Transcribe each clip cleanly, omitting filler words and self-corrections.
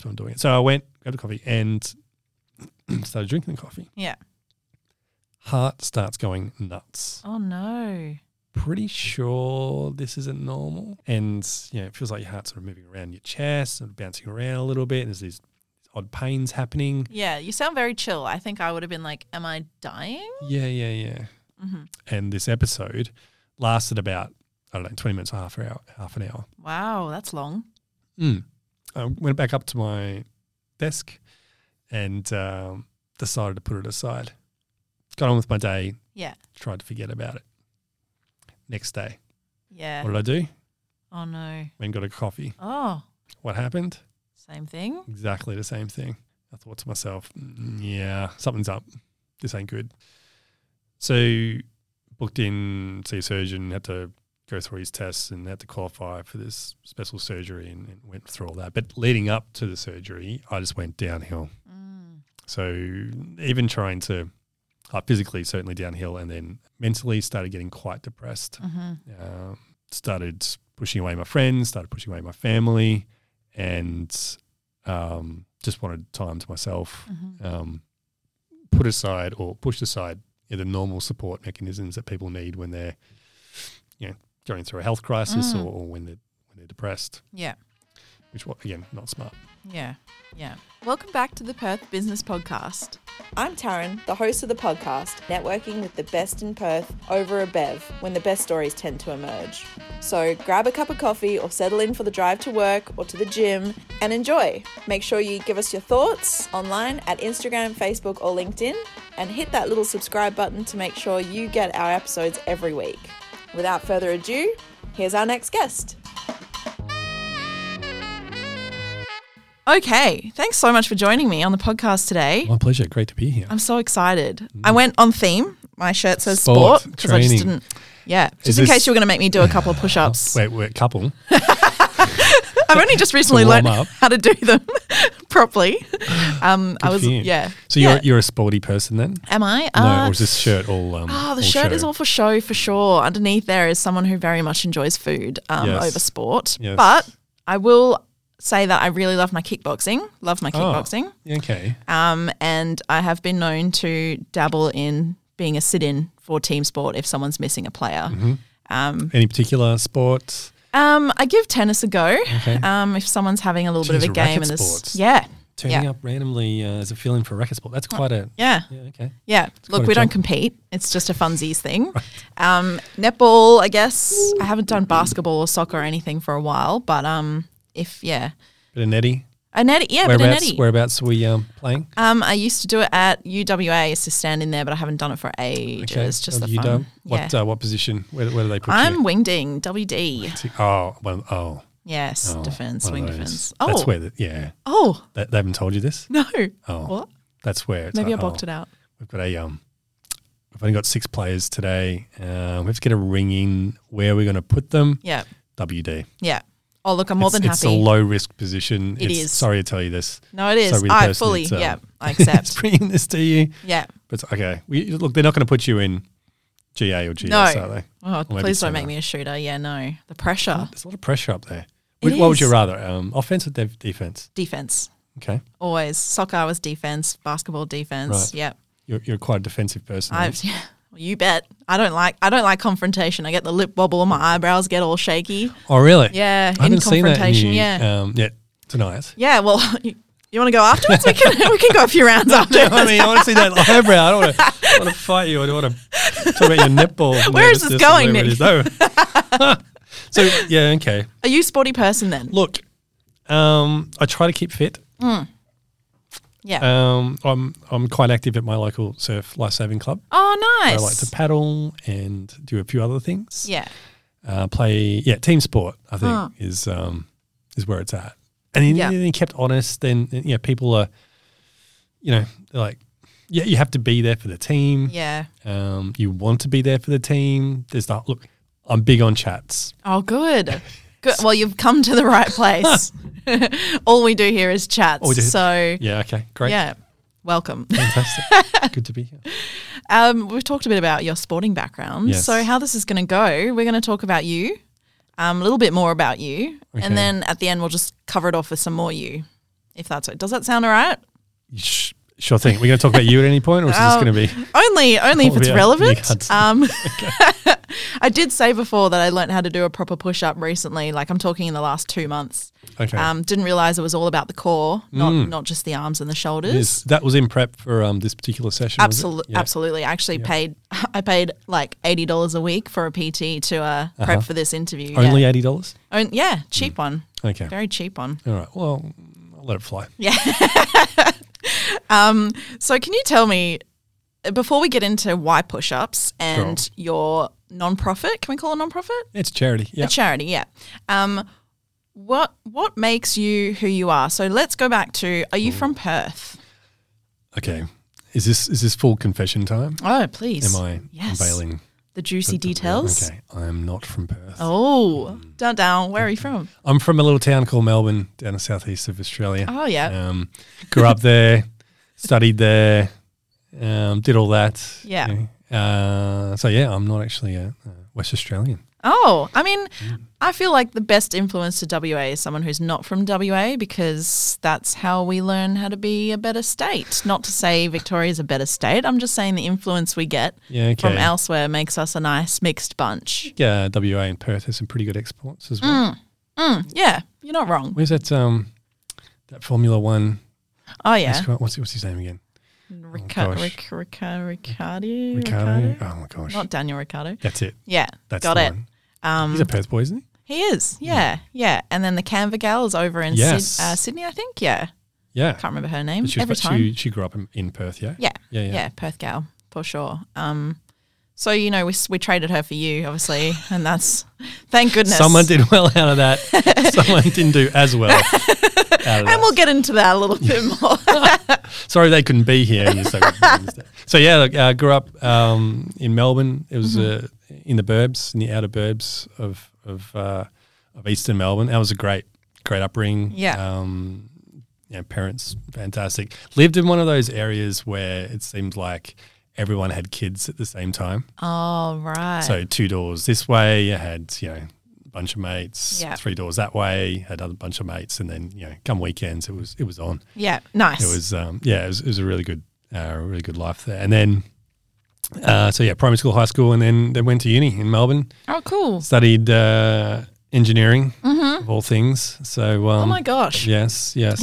So I'm doing it. So I went, got a coffee and started drinking the coffee. Yeah. Heart starts going nuts. Oh, no. Pretty sure this isn't normal. And, it feels like your heart's sort of moving around your chest and bouncing around a little bit. And there's these odd pains happening. Yeah, you sound very chill. I think I would have been like, am I dying? Yeah. Mm-hmm. And this episode lasted about, 20 minutes or half an hour. Wow, that's long. I went back up to my desk and decided to put it aside. Got on with my day. Yeah. Tried to forget about it. Next day. Yeah. What did I do? Oh, no. Went and got a coffee. Oh, What happened? same thing? Exactly the same thing. I thought to myself, yeah, something's up. This ain't good. So booked in, see a surgeon, had to go through his tests and had to qualify for this special surgery and went through all that. But leading up to the surgery, I just went downhill. So even trying to, physically certainly downhill, and then mentally started getting quite depressed. Started pushing away my friends, started pushing away my family, and just wanted time to myself. Pushed aside the normal support mechanisms that people need when they're going through a health crisis or when they're depressed. Yeah. Which, again, not smart. Yeah. Welcome back to the Perth Business Podcast. I'm Taryn, the host of the podcast, networking with the best in Perth over a bev when the best stories tend to emerge. So grab a cup of coffee or settle in for the drive to work or to the gym and enjoy. Make sure you give us your thoughts online at Instagram, Facebook or LinkedIn, and hit that little subscribe button to make sure you get our episodes every week. Without further ado, here's our next guest. Okay, thanks so much for joining me on the podcast today. My pleasure. Great to be here. I'm so excited. I went on theme. My shirt says Sport, sport because I just training. didn't. Yeah, just in case you were going to make me do a couple of push-ups. Wait, couple. I've only just recently learned warm up. how to do them properly. I was, for you. yeah. So Yeah. you're a sporty person then? Am I? No, or is this shirt all The shirt is all for show, for sure. Underneath there is someone who very much enjoys food Yes. over sport. Yes. But I will say that I really love my kickboxing. Okay. And I have been known to dabble in being a sit-in for team sport if someone's missing a player. Any particular sport? I give tennis a go. Okay. If someone's having a little bit of a Jeez, game racket and there's sports. Turning Yeah. up randomly as a fill-in for racket sport. That's quite a... Yeah. Yeah, okay. Yeah. Look, quite a we don't jump. compete. It's just a funsies thing. Netball, I guess. I haven't done basketball or soccer or anything for a while, but Bit of netty. a netty, yeah, but a netty. Whereabouts are we playing? I used to do it at UWA. I used to stand in there, but I haven't done it for ages. Okay. Just the You fun. done? Yeah. What position? Where do they put I'm you? wingding, WD. Oh. Yes, defence, one of wing those. defence. That's Oh, where they haven't told you this? no. Oh. What? That's where it's Maybe I like, blocked it out. We've got we've only got 6 players today. We have to get a ring in. Where are we going to put them? Yeah, WD. yeah. Oh, look, I'm more than It's a happy. low risk position. It is. Sorry to tell you this. No, it is. Sorry to the I person fully, that's, I It's accept. bringing this to you. Yeah. But it's okay. Look, they're not going to put you in GA or GS, No. are they? Oh, maybe please don't make centre. me a shooter. Yeah, no. The pressure. There's a lot of pressure up there. It What would you is. rather? Offense or defense? Defense. Okay. Always. Soccer, I was defense. Basketball, defense. Right. Yep. You're quite a defensive person. aren't you? Yeah. Well, you bet. I don't like confrontation. I get the lip wobble and my eyebrows get all shaky. Oh, really? Yeah, I in haven't seen that in confrontation. you, Yeah. yet tonight. Yeah, well, you want to go afterwards? We can go a few rounds afterwards. I mean, I want to see that eyebrow. I don't want to fight you. I don't want to talk about your netball. Where is this nervousness or going, whatever it is. No. So, yeah, okay. Are you a sporty person then? Look, I try to keep fit. Yeah. I'm quite active at my local surf lifesaving club. Oh, nice. I like to paddle and do a few other things. Yeah. Play team sport. I think is where it's at. And then, then you kept honest. Then people are, they're like, you have to be there for the team. Yeah. You want to be there for the team. Look, I'm big on chats. Oh, good. Good. Well, you've come to the right place. All we do here is chats. So Yeah. Okay. Great. yeah, welcome. Fantastic. Good to be here. We've talked a bit about your sporting background. Yes. So how this is going to go, we're going to talk about you, a little bit more about you, Okay. and then at the end we'll just cover it off with some more you. if that's it. Does that sound all right? Sure thing. We're going to talk about you at any point, or is this going to be only if it's relevant? Okay. I did say before that I learned how to do a proper push-up recently. Like I'm talking in the last 2 months. Okay. Didn't realize it was all about the core, not just the arms and the shoulders. That was in prep for this particular session. Absolutely, absolutely. I actually paid like $80 a week for a PT to prep for this interview. Only $80? Cheap one. Okay, very cheap one. All right. Well, I'll let it fly. Yeah. So can you tell me, before we get into why push-ups and your non-profit, can we call it non-profit? It's charity. Yeah. A charity, yeah. What makes you who you are? So let's go back to, are you from Perth? Okay. Is this full confession time? Oh, please. Am I unveiling the juicy details? Okay. I am not from Perth. Oh, down. Where are you from? I'm from a little town called Melbourne, down in the southeast of Australia. Oh, yeah. Grew up there, studied there, did all that. Yeah. You know. I'm not actually a West Australian. Oh, I mean, I feel like the best influence to WA is someone who's not from WA, because that's how we learn how to be a better state. Not to say Victoria's a better state. I'm just saying the influence we get from elsewhere makes us a nice mixed bunch. Yeah, WA and Perth has some pretty good exports as well. Yeah, you're not wrong. Where's that Formula One? Oh, yeah. What's his name again? Ricciardo. Oh, my gosh. Not Daniel Ricciardo. That's it. Yeah, That's got the it. one. He's a Perth boy, isn't he? He is, yeah. And then the Canva gal is over in Sydney, I think. Yeah. Can't remember her name. She grew up in Perth, yeah? Yeah, Perth gal, for sure. So, you know, we traded her for you, obviously, and that's, thank goodness. Someone did well out of that. Someone didn't do as well out of that. And we'll get into that a little bit more. Sorry they couldn't be here. So, yeah, grew up in Melbourne. It was in the burbs, in the outer burbs of eastern Melbourne. That was a great upbringing. Yeah. Parents, fantastic. Lived in one of those areas where it seemed like everyone had kids at the same time. Oh, right. So 2 doors this way, you had, a bunch of mates. 3 doors that way, had a bunch of mates, and then, come weekends, it was on. Yeah, nice. It was, it was a really good life there. And then, primary school, high school, and then went to uni in Melbourne. Oh, cool. Studied engineering, of all things. So, oh my gosh. Yes. Yep.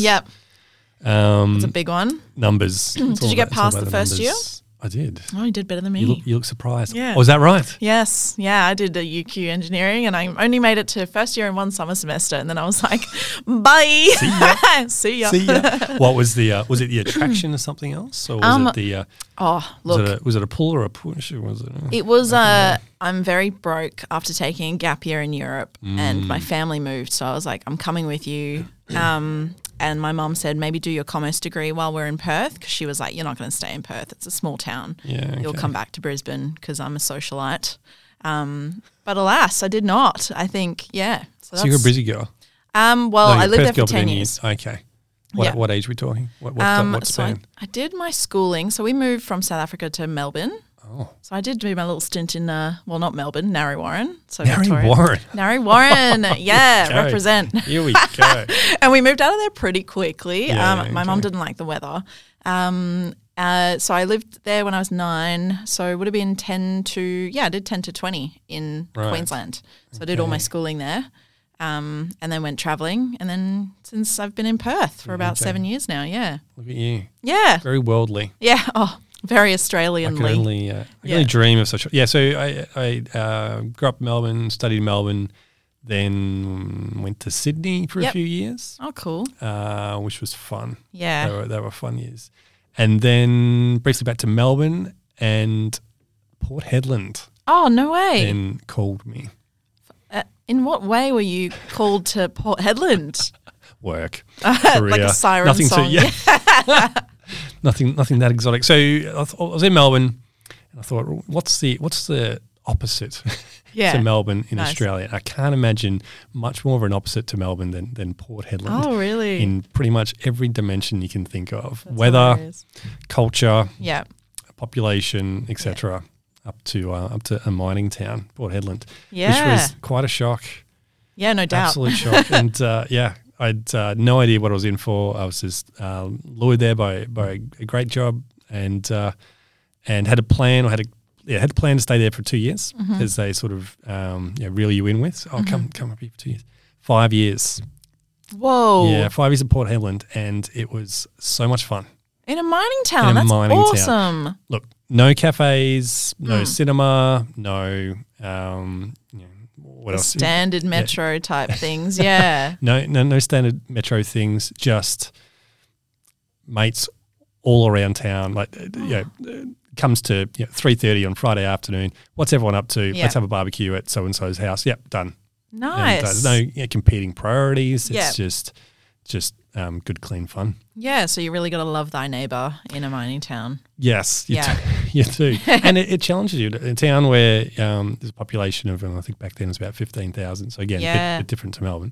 It's a big one. Numbers. Did you get past the first year? I did. Oh, you did better than me. You look surprised. Yeah. Oh, is that right? Yes. Yeah, I did a UQ engineering, and I only made it to first year in one summer semester, and then I was like, bye. See ya. See ya. What was was it the attraction or something else? Or was it the was it a pull or a push? Or was it It was I'm very broke after taking a gap year in Europe, and my family moved, so I was like, I'm coming with you. And my mum said, maybe do your commerce degree while we're in Perth, because she was like, you're not going to stay in Perth. It's a small town. Yeah, You'll come back to Brisbane because I'm a socialite. But alas, I did not. I think, yeah. So you're a busy girl. I lived there for 10 years. Okay. What age are we talking? What span? I did my schooling. So we moved from South Africa to Melbourne. Oh. So I did do my little stint in, not Melbourne, Narre Warren. So Narre Warren. Narre Warren. Yeah, represent. Here we go. And we moved out of there pretty quickly. My mum okay. didn't like the weather. So I lived there when I was 9. So it would have been 10 to 20 in Queensland. So I did all my schooling there. And then went travelling. And then since I've been in Perth for about 7 years now, yeah. Look at you. Yeah. Very worldly. Yeah. Oh, very Australianly. I can only dream of such. Yeah, so I grew up in Melbourne, studied in Melbourne, then went to Sydney for a few years. Oh, cool. Which was fun. Yeah. They were fun years. And then briefly back to Melbourne, and Port Hedland Oh, no way. then called me. In what way were you called to Port Hedland? Work, career. Like a siren nothing song. nothing that exotic. So I was in Melbourne, and I thought, what's the opposite to Melbourne in Australia? I can't imagine much more of an opposite to Melbourne than Port Hedland. Oh, really? In pretty much every dimension you can think of. That's Weather, hilarious. culture, Yeah. population, etc. Up to a mining town, Port Hedland. Yeah. Which was quite a shock. Yeah, no doubt. Absolute shock. And I'd no idea what I was in for. I was just lured there by a great job, and had a plan. Had a plan to stay there for 2 years, as they sort of reel you in with. So, come up here for 2 years, 5 years. Whoa! Yeah, 5 years at Port Hedland, and it was so much fun. In a mining town, that's awesome. Look, no cafes, no cinema, no what else? Standard metro type things, yeah. No standard metro things. Just mates all around town. Like comes to 3:30 on Friday afternoon. What's everyone up to? Yeah. Let's have a barbecue at so and so's house. Yep, done. Nice. And, there's no competing priorities. It's just good, clean fun. Yeah, so you really got to love thy neighbour in a mining town. Yes, you do. And it challenges you. In a town where there's a population of, I think back then it was about 15,000, so again, a bit different to Melbourne,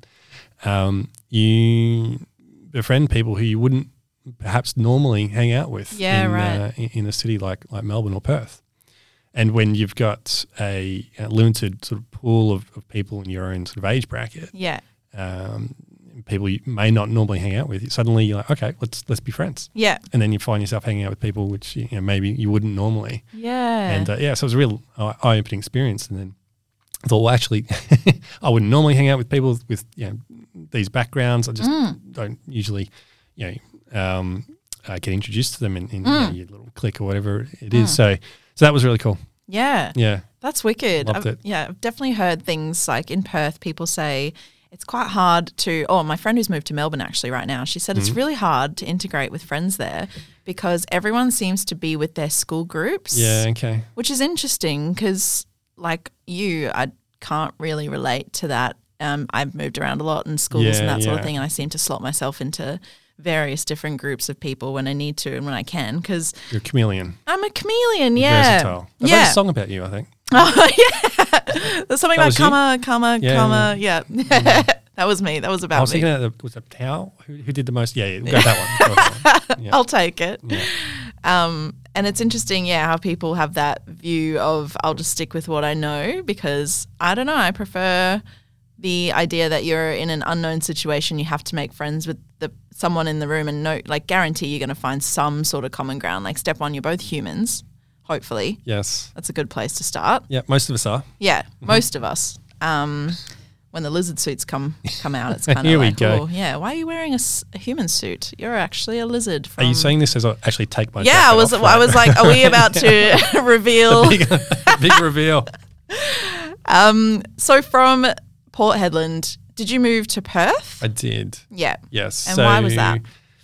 you befriend people who you wouldn't perhaps normally hang out with in a city like Melbourne or Perth. And when you've got a limited sort of pool of people in your own sort of age bracket, people you may not normally hang out with, suddenly you're like, okay, let's be friends. Yeah. And then you find yourself hanging out with people which maybe you wouldn't normally. Yeah. And so it was a real eye-opening experience. And then I thought, well, actually, I wouldn't normally hang out with people with these backgrounds. I just don't usually get introduced to them in your little clique or whatever it is. So that was really cool. Yeah. Yeah. That's wicked. Loved it. Yeah, I've definitely heard things like in Perth, people say it's quite hard to, my friend who's moved to Melbourne actually right now, she said it's really hard to integrate with friends there because everyone seems to be with their school groups. Yeah, okay. Which is interesting because like you, I can't really relate to that. I've moved around a lot in schools and that sort of thing, and I seem to slot myself into various different groups of people when I need to and when I can because you're a chameleon. I'm a chameleon, yeah. Versatile. I wrote a song about you, I think. Oh, yeah. There's something like comma, yeah. That was me. That was about me. I was thinking was it Tao? Who did the most? Yeah, we'll go that one. Yeah. I'll take it. Yeah. And it's interesting, how people have that view of I'll just stick with what I know because, I don't know, I prefer the idea that you're in an unknown situation, you have to make friends with someone in the room and guarantee you're going to find some sort of common ground. Like step one, you're both humans, hopefully. Yes. That's a good place to start. Yeah, most of us are. Yeah, most of us. When the lizard suits come out, it's kind of Here like, we go. oh, yeah, why are you wearing a human suit? You're actually a lizard. Are you saying this as I actually take my jacket off? Yeah, I was like, are we about to reveal? Big reveal. So from Port Hedland, did you move to Perth? I did. Yeah. Yes. And why was that?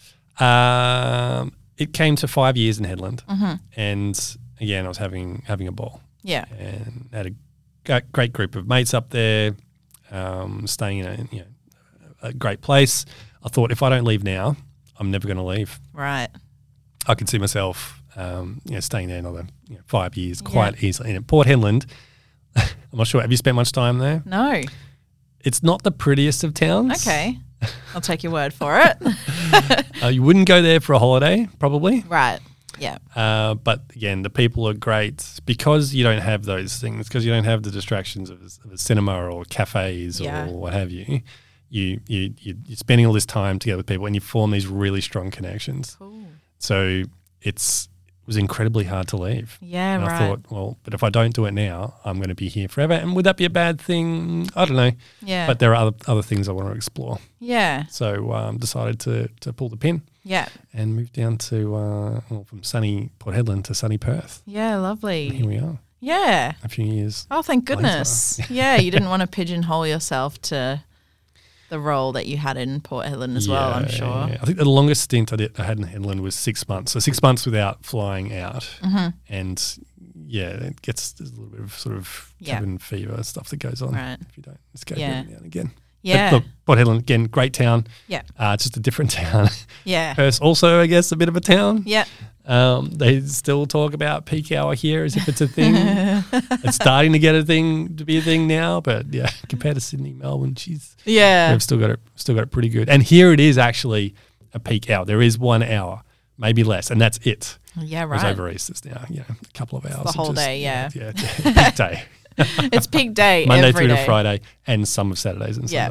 It came to 5 years in Hedland, and again, I was having a ball. Yeah. And had a great group of mates up there, staying in a great place. I thought if I don't leave now, I'm never going to leave. Right. I could see myself, staying there another 5 years quite easily. And at Port Hedland, I'm not sure. Have you spent much time there? No. It's not the prettiest of towns. Okay. I'll take your word for it. You wouldn't go there for a holiday, probably. Right. Yeah. But again, the people are great because you don't have those things, because you don't have the distractions of a cinema or cafes or what have you. You're spending all this time together with people and you form these really strong connections. Cool. So it was incredibly hard to leave. Yeah, and right. I thought, well, but if I don't do it now, I'm going to be here forever. And would that be a bad thing? I don't know. Yeah. But there are other things I want to explore. Yeah. So decided to pull the pin. Yeah. And moved down to, from sunny Port Hedland to sunny Perth. Yeah, lovely. And here we are. Yeah. A few years. Oh, thank goodness. Yeah, you didn't want to pigeonhole yourself to the role that you had in Port Hedland as well, I'm sure. Yeah. I think the longest stint I had in Hedland was 6 months. So 6 months without flying out. Mm-hmm. And it gets a little bit of sort of cabin fever stuff that goes on if you don't escape every now and again. Yeah. But look, Port Hedland, again, great town. Yeah. Just a different town. Yeah. Perth also, I guess, a bit of a town. Yeah. They still talk about peak hour here as if it's a thing. It's starting to be a thing now, but compared to Sydney, Melbourne, they've still got it pretty good. And here it is actually a peak hour. There is 1 hour, maybe less, and that's it. Yeah, right. Whereas over East is now, a couple of hours. The whole day, yeah, peak day. It's peak day Monday every through day. to Friday and some of Saturdays and Sundays.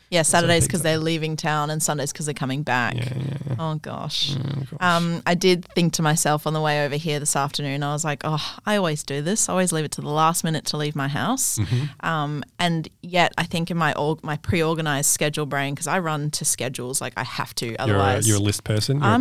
Yeah, Saturdays because they're leaving town and Sundays because they're coming back. Yeah. Oh, gosh. I did think to myself on the way over here this afternoon, I was like, I always do this. I always leave it to the last minute to leave my house. And yet I think in my pre-organized schedule brain, because I run to schedules, like I have to, otherwise. You're a list person? I'm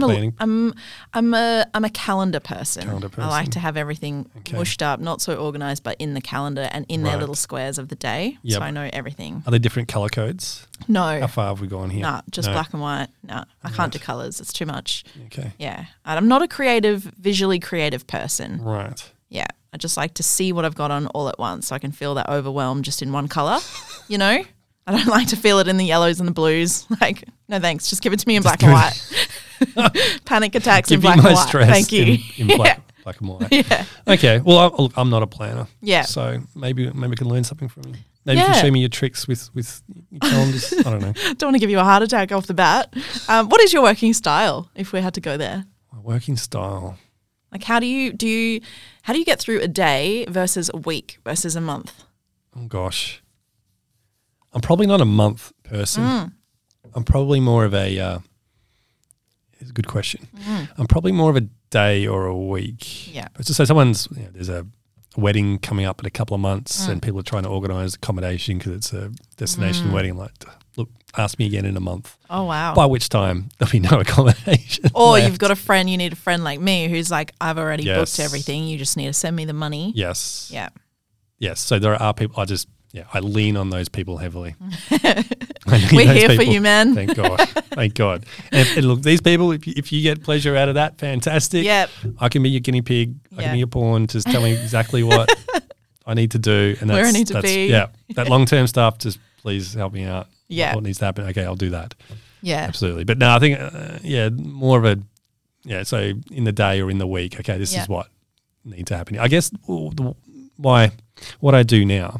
a calendar person. I like to have everything mushed up, not so organized, but in the calendar and in their little squares of the day. So I know everything. Are there different color codes? No. How far have we gone here? Nah, just black and white. No, I can't do colours. It's too much. Okay. Yeah. And I'm not a visually creative person. Right. Yeah. I just like to see what I've got on all at once so I can feel that overwhelm just in one colour, you know? I don't like to feel it in the yellows and the blues. Like, no thanks. Just give it to me in black and white. Panic attacks in black and white. Thank you. In black and white. Yeah. Okay. Well, I'm not a planner. Yeah. So maybe I can learn something from you. Maybe you can show me your tricks with your calendars. I don't know. Don't want to give you a heart attack off the bat. What is your working style, if we had to go there? My working style. Like, how do you get through a day versus a week versus a month? Oh gosh, I'm probably not a month person. I'm probably more of a. It's a good question. I'm probably more of a day or a week. Yeah. But so there's a wedding coming up in a couple of months and people are trying to organise accommodation because it's a destination wedding. Like, look, ask me again in a month. Oh, wow. By which time there'll be no accommodation Or left. you've got you need a friend like me who's like, I've already booked everything. You just need to send me the money. Yes. Yeah. Yes. So there are people, I lean on those people heavily. We're here for you, man. Thank God. Thank God. And look, these people, if you get pleasure out of that, fantastic. Yep. I can be your guinea pig. I can be your pawn. Just tell me exactly what I need to do. And where I need to be. Yeah. That long-term stuff, just please help me out. Yeah. What needs to happen? Okay, I'll do that. Yeah. Absolutely. But no, I think, more of a, so in the day or in the week, okay, this is what needs to happen. I guess what I do now,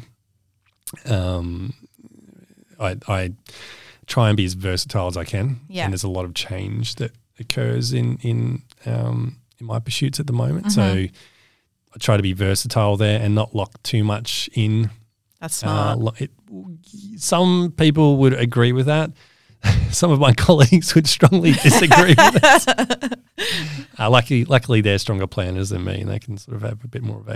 I try and be as versatile as I can. Yeah. And there's a lot of change that occurs in my pursuits at the moment. So I try to be versatile there and not lock too much in. That's smart. Some people would agree with that. Some of my colleagues would strongly disagree with that. Luckily, they're stronger planners than me, and they can sort of have a bit more of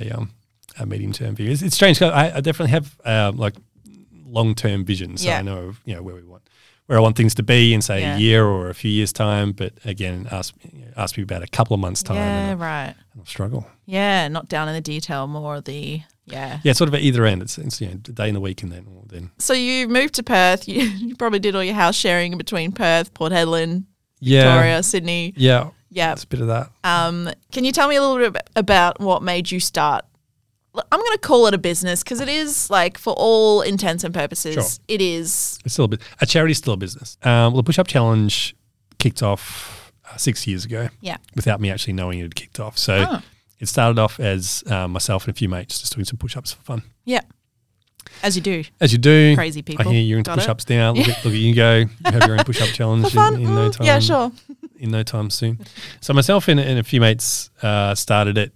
a medium-term view. It's strange. I definitely have long-term vision, so I know where I want things to be in say a year or a few years' time. But again, ask me about a couple of months' time. Yeah, right. And I'll struggle. Yeah, not down in the detail, more the it's sort of at either end. It's a day in the week and then. So you moved to Perth. You probably did all your house sharing in between Perth, Port Hedland, Victoria, Sydney. Yeah, yeah, it's a bit of that. Can you tell me a little bit about what made you start? I'm going to call it a business because it is, like, for all intents and purposes, it is. It's still a charity's still a business. The Push Up Challenge kicked off 6 years ago. Yeah. Without me actually knowing it had kicked off. So it started off as myself and a few mates just doing some push-ups for fun. Yeah. As you do. As you do. Crazy people. I hear you're into push-ups now. Look at you go. You have your own push-up challenge in no time. Yeah, sure. In no time soon. So myself and a few mates started it.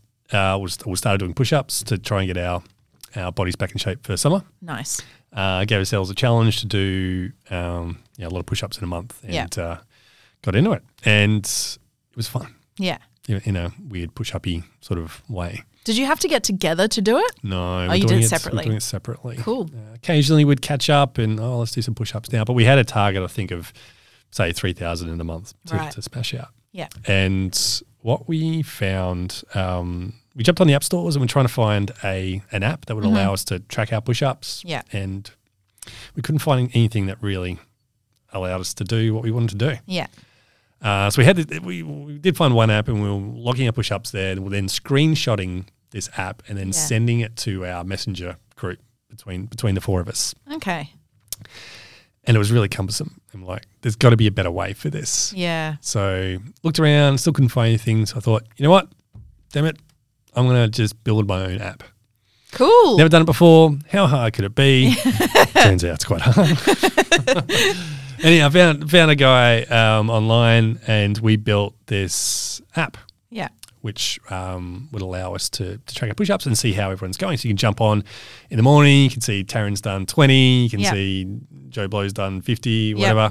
We started doing push-ups to try and get our bodies back in shape for summer. Nice. Gave ourselves a challenge to do a lot of push-ups in a month and got into it. And it was fun. Yeah. In a weird push-uppy sort of way. Did you have to get together to do it? No. You did it separately? We're doing it separately. Cool. Occasionally we'd catch up and, let's do some push-ups now. But we had a target, I think, of, say, 3,000 in a month to smash out. Yeah. And what we found, we jumped on the app stores and we're trying to find an app that would allow us to track our push-ups. Yeah. And we couldn't find anything that really allowed us to do what we wanted to do. Yeah. So we did find one app and we were logging our push-ups there and we're then screenshotting this app and then sending it to our messenger group between the four of us. Okay. And it was really cumbersome. I'm like, there's got to be a better way for this. Yeah. So looked around, still couldn't find anything. So I thought, you know what? Damn it. I'm going to just build my own app. Cool. Never done it before. How hard could it be? Turns out it's quite hard. Anyhow, I found a guy online and we built this app. Yeah. which would allow us to track our push-ups and see how everyone's going. So you can jump on in the morning, you can see Taryn's done 20, you can see Joe Blow's done 50, whatever.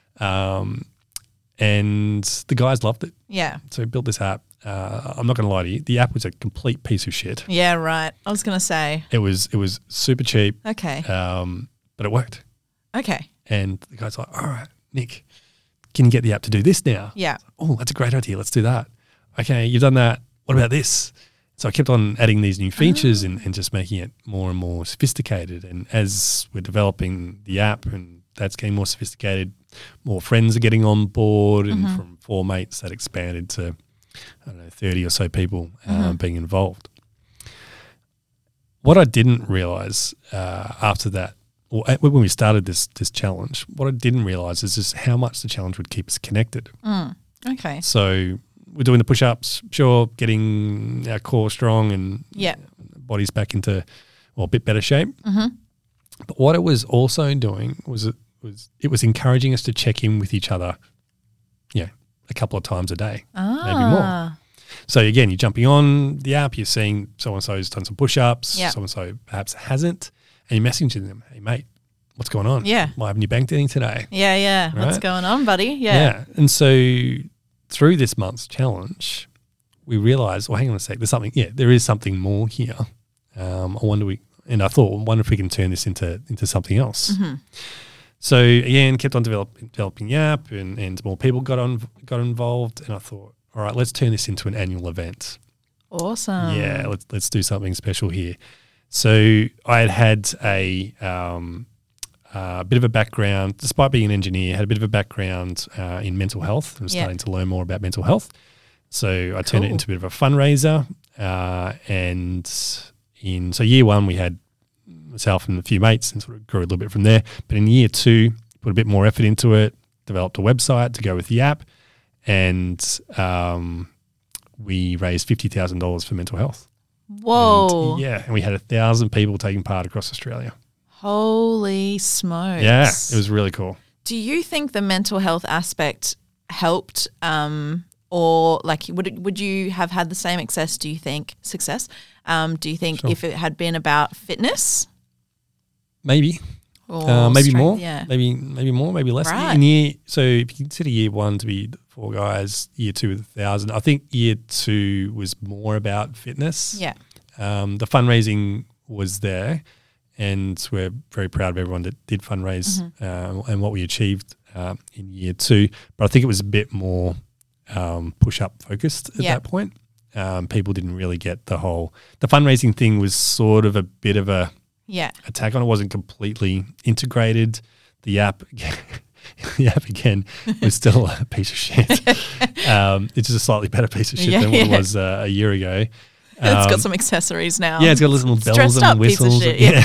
And the guys loved it. Yeah. So we built this app. I'm not going to lie to you. The app was a complete piece of shit. Yeah, right. I was going to say. It was super cheap. Okay. But it worked. Okay. And the guy's like, all right, Nick, can you get the app to do this now? Yeah. Oh, that's a great idea. Let's do that. Okay, you've done that. What about this? So I kept on adding these new features and just making it more and more sophisticated. And as we're developing the app and that's getting more sophisticated, more friends are getting on board. And from 4 mates, that expanded to, 30 or so people being involved. What I didn't realise after that, or when we started this challenge, what I didn't realise is just how much the challenge would keep us connected. Okay. So we're doing the push-ups, sure, getting our core strong and bodies back into a bit better shape. But what it was also doing was it was encouraging us to check in with each other, a couple of times a day, maybe more. So again, you're jumping on the app, you're seeing so-and-so's done some push-ups, so-and-so perhaps hasn't, and you're messaging them, hey, mate, what's going on? Yeah. Why haven't you banked anything today? Yeah. Right? What's going on, buddy? Yeah. And so through this month's challenge, we realised, well, hang on a sec, there is something more here. I wonder if we can turn this into something else. So again, kept on developing the app and more people got involved, and I thought, all right, let's turn this into an annual event. Awesome. Yeah, let's do something special here. So I had a bit of a background, despite being an engineer, had a bit of a background in mental health and starting to learn more about mental health. So I turned it into a bit of a fundraiser. So year one, we had myself and a few mates and sort of grew a little bit from there. But in year 2, put a bit more effort into it, developed a website to go with the app, and we raised $50,000 for mental health. Whoa. And we had 1,000 people taking part across Australia. Holy smokes. Yeah, it was really cool. Do you think the mental health aspect helped or like would you have had the same success, do you think? Do you think if it had been about fitness? Maybe. Or maybe strength, more. Yeah. Maybe more, maybe less. Right. So if you consider year 1 to be 4 guys, year 2 with 1,000, I think year 2 was more about fitness. Yeah. The fundraising was there, and we're very proud of everyone that did fundraise and what we achieved in year 2. But I think it was a bit more push-up focused at that point. People didn't really get the fundraising thing was sort of a bit of a attack on it. Wasn't completely integrated. The app again was still a piece of shit. It's just a slightly better piece of shit than what it was a year ago. It's got some accessories now. Yeah, it's got little bells and whistles.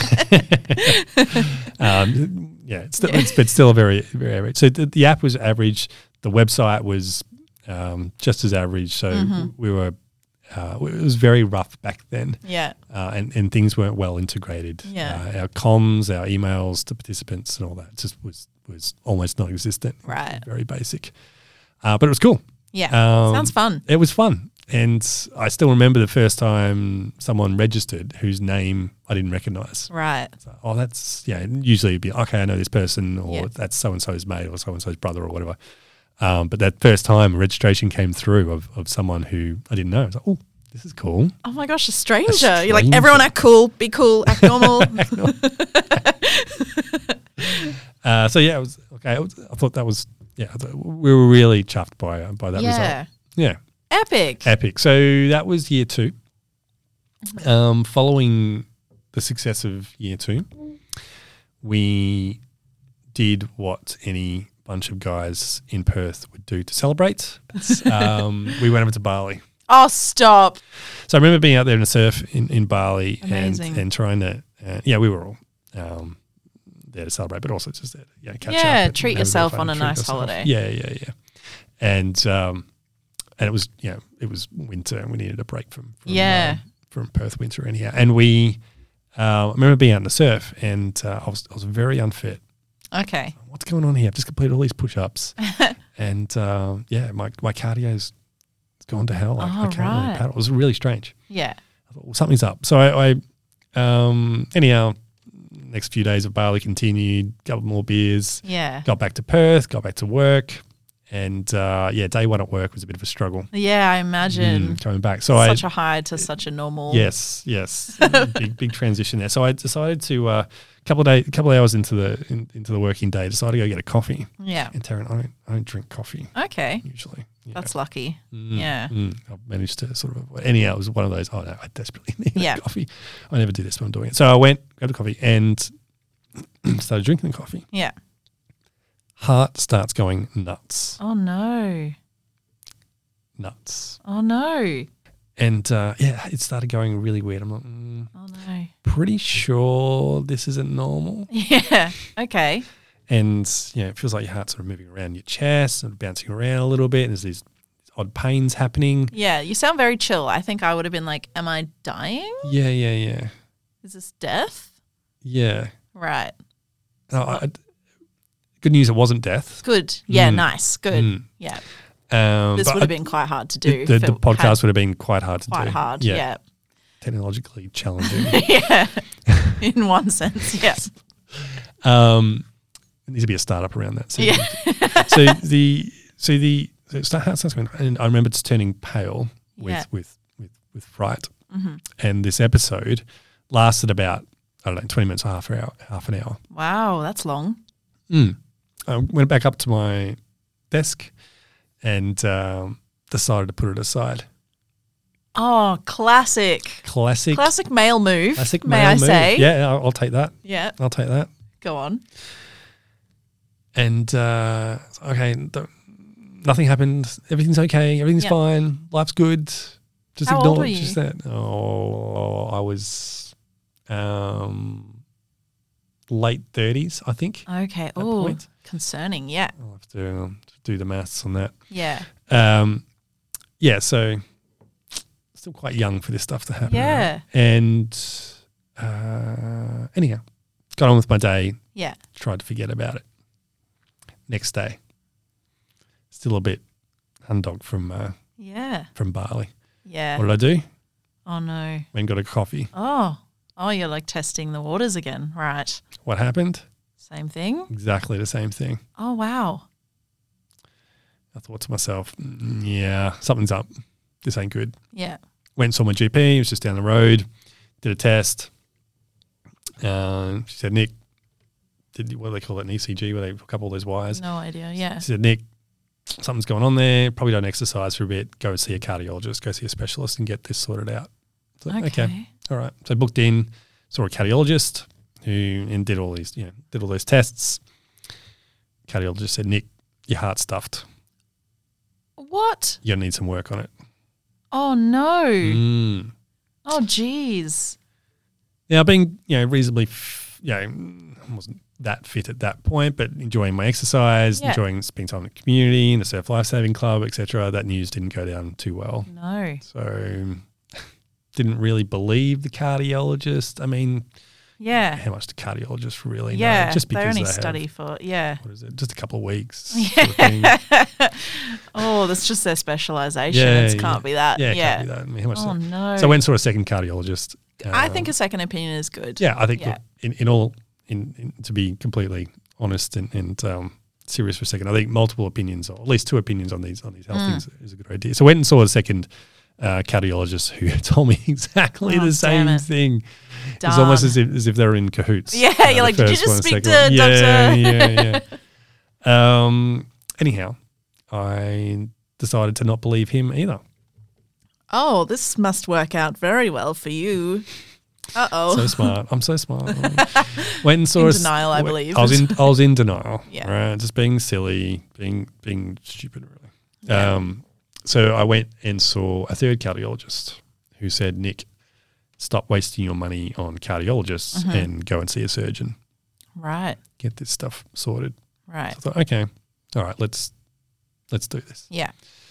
It's still a very, very average. So the app was average. The website was just as average. So we were. It was very rough back then. Yeah. And things weren't well integrated. Yeah. Our comms, our emails to participants and all that just was almost non-existent. Right. Very basic. But it was cool. Yeah. Sounds fun. It was fun. And I still remember the first time someone registered whose name I didn't recognise. Right. So, that's, usually it'd be, okay, I know this person, or that's so-and-so's mate or so-and-so's brother or whatever. But that first time registration came through of someone who I didn't know. I was like, oh, this is cool. Oh my gosh, a stranger. You're like, everyone act cool, be cool, act normal. So it was okay. I thought that was, we were really chuffed by that result. Yeah. Epic. So that was year 2. Following the success of year 2, we did what any bunch of guys in Perth would do to celebrate. We went over to Bali. Oh, stop. So I remember being out there in the surf in Bali and trying to, we were all there to celebrate, but also just there to catch up. Yeah, treat yourself on a nice holiday. Yeah. And it was, it was winter and we needed a break from Perth winter anyhow. And we, I remember being out in the surf and I was very unfit. Okay. What's going on here? I've just completed all these push-ups and my cardio's it's gone to hell. Like, Oh, I can't really right. paddle. It was really strange. Yeah. I thought, well, something's up. So I anyhow, next few days of Bali continued, a couple more beers, Yeah. got back to Perth, got back to work. And day one at work was a bit of a struggle. Yeah, I imagine. Coming back. So Such a high to such a normal. Yes. big transition there. So I decided to a couple of hours into the working day, decided to go get a coffee. Yeah. And Taryn, I don't drink coffee Okay. usually. Yeah. That's lucky. Yeah. I've managed to sort of avoid. Anyhow, it was one of those. Oh no, I desperately need Yeah. a coffee. I never do this, but I'm doing it. So I went, grabbed a coffee, and started drinking the coffee. Yeah. Heart starts going nuts. Oh no. Nuts. Oh no. And it started going really weird. I'm like, Oh no. pretty sure this isn't normal. Yeah. Okay. And it feels like your heart's sort of moving around your chest and bouncing around a little bit. And there's these odd pains happening. Yeah. You sound very chill. I think I would have been like, am I dying? Yeah. Is this death? Yeah. Right. No, good news, it wasn't death. Good. Yeah. Nice. Good. Yeah. This but would have been quite hard to do. The if it podcast had- would have been quite hard to do. quite hard. Yeah. Technologically challenging. Yeah. In one sense. Yeah. There needs to be a startup around that. So, Yeah. so it starts going, and I remember it's turning pale with fright. Mm-hmm. And this episode lasted about, I don't know, 20 minutes or half an hour. Wow. That's long. I went back up to my desk and decided to put it aside. Oh, classic. Classic Male move. Classic may male I move. say? Yeah, I'll take that. Yeah. I'll take that. Go on. And nothing happened. Everything's okay. Everything's fine. Life's good. Just How ignore old were it. you? Just that. Oh, I was late 30s, I think. Okay. that Oh, point. concerning. Yeah. I'll have to do the maths on that. Yeah. So still quite young for this stuff to happen. Yeah. Right? And anyhow, got on with my day, Yeah. tried to forget about it. Next day, still a bit undogged from Yeah. Bali. Yeah. What did I do? Oh no. Went and got a coffee. Oh, you're like testing the waters again. Right. What happened? Same thing. Exactly the same thing. Oh, wow. I thought to myself, yeah, something's up. This ain't good. Yeah. Went and saw my GP. It was just down the road. Did a test. She said, Nick, what do they call it, an ECG, where they hook up all those wires? No idea. Yeah. She said, Nick, something's going on there. Probably don't exercise for a bit. Go see a cardiologist. Go see a specialist and get this sorted out. So, okay. All right. So booked in, saw a cardiologist and did all those tests. Cardiologist said, Nick, your heart's stuffed. What? You're going to need some work on it. Oh, no. Mm. Oh, geez. Now, being reasonably, I wasn't that fit at that point, but enjoying my exercise, enjoying spending time in the community, in the Surf Lifesaving Club, etc. That news didn't go down too well. No. So, didn't really believe the cardiologist. I mean, Yeah. how much do cardiologists really know? Yeah. Just because they only they study have, for, yeah. what is it? Just a couple of weeks. Yeah. Sort of thing. Oh, that's just their specialisation. It can't be that. Yeah, it Yeah. can't be that. I mean, how much? Oh, no. So I went and saw a second cardiologist. I think a second opinion is good. Yeah, I think Yeah. look, to be completely honest and serious for a second, I think multiple opinions, or at least two opinions on these health things is a good idea. So I went and saw a second cardiologist who told me exactly the same damn it. thing. It's Darn. almost as if they're in cahoots. Yeah, the you're like, did you first just one and speak second to one. Dr. Yeah. Anyhow, I decided to not believe him either. Oh, this must work out very well for you. Uh-oh. So smart. I'm so smart. Went and saw In denial, I believe. I was in denial. Yeah. Right. Just being silly, being stupid, really. Yeah. So I went and saw a third cardiologist who said, Nick, stop wasting your money on cardiologists and go and see a surgeon. Right. Get this stuff sorted. Right. So I thought, okay, all right, let's do this. Yeah.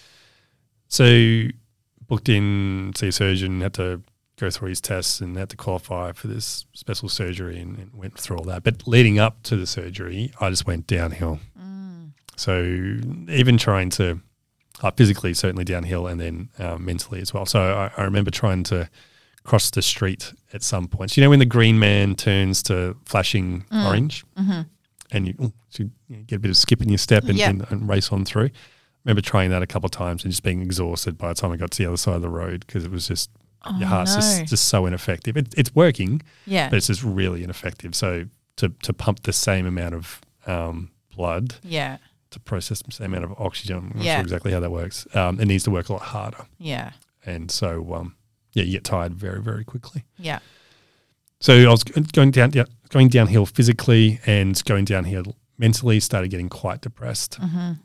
So booked in, see a surgeon, had to go through his tests and had to qualify for this special surgery and went through all that. But leading up to the surgery, I just went downhill. So even trying to, physically, certainly downhill, and then mentally as well. So I remember trying to cross the street at some points. You know when the green man turns to flashing orange, and you get a bit of skip in your step and race on through. I remember trying that a couple of times and just being exhausted by the time I got to the other side of the road because it was just your heart's just so ineffective. It's working, but it's just really ineffective. So to pump the same amount of blood, to process the same amount of oxygen, I'm not sure exactly how that works. It needs to work a lot harder. Yeah. And so you get tired very, very quickly. Yeah. So I was going downhill physically and going downhill mentally. Started getting quite depressed.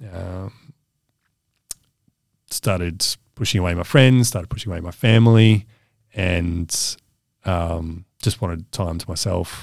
Started pushing away my friends. Started pushing away my family, and just wanted time to myself.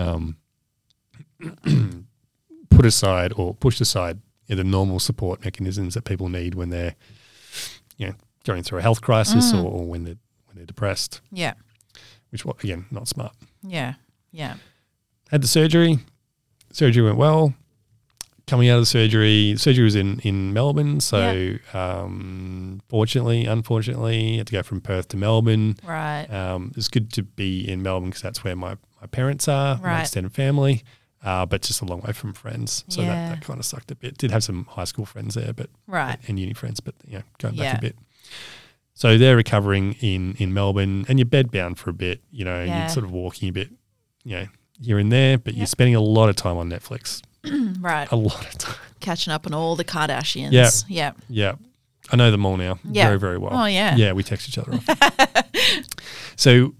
Pushed aside the normal support mechanisms that people need when they're, going through a health crisis or when they're depressed. Yeah. Which, again, not smart. Yeah. Yeah. Had the surgery. Surgery went well. Coming out of the surgery was in Melbourne. So, unfortunately, had to go from Perth to Melbourne. Right. It's good to be in Melbourne because that's where my parents are, my extended family, but just a long way from friends. So that kind of sucked a bit. Did have some high school friends there, and uni friends, but going back a bit. So they're recovering in Melbourne, and you're bedbound for a bit. You're sort of walking a bit, here and there, but you're spending a lot of time on Netflix. Right. A lot of time. Catching up on all the Kardashians. Yeah. Yeah. I know them all now very, very well. Oh, yeah. Yeah, we text each other often. So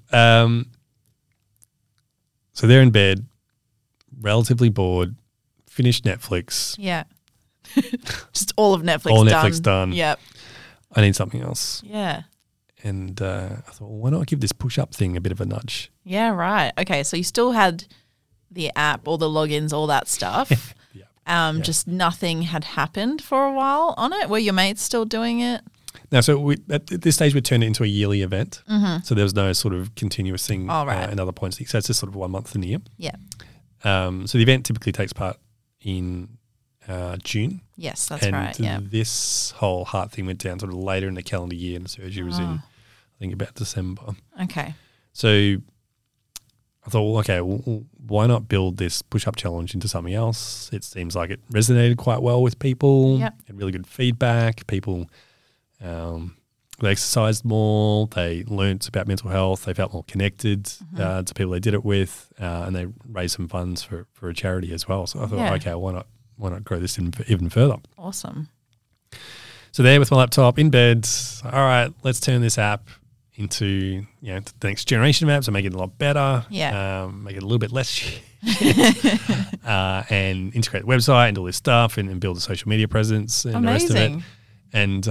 they're in bed, relatively bored, finished Netflix. Yeah. Just all of Netflix all done. Netflix done. Yep. I need something else. Yeah. And I thought, well, why not give this push-up thing a bit of a nudge? Yeah, right. Okay, so you still had the app, all the logins, all that stuff. Just nothing had happened for a while on it. Were your mates still doing it? No, so at this stage we turned it into a yearly event. So there was no sort of continuous thing in other points. So it's just sort of 1 month in the year. Yeah. So the event typically takes part in June. Yes, that's right. Yeah. This whole heart thing went down sort of later in the calendar year, and the surgery was in, I think, about December. Okay. So I thought, well, okay, why not build this push-up challenge into something else? It seems like it resonated quite well with people. Yep. Had really good feedback. People, they exercised more. They learnt about mental health. They felt more connected to people they did it with, and they raised some funds for a charity as well. So I thought, okay, why not grow this even further? Awesome. So there with my laptop in bed, all right, let's turn this app into the next generation of apps and make it a lot better. Yeah. Make it a little bit less shit. And integrate the website and all this stuff and build a social media presence and the rest of it. And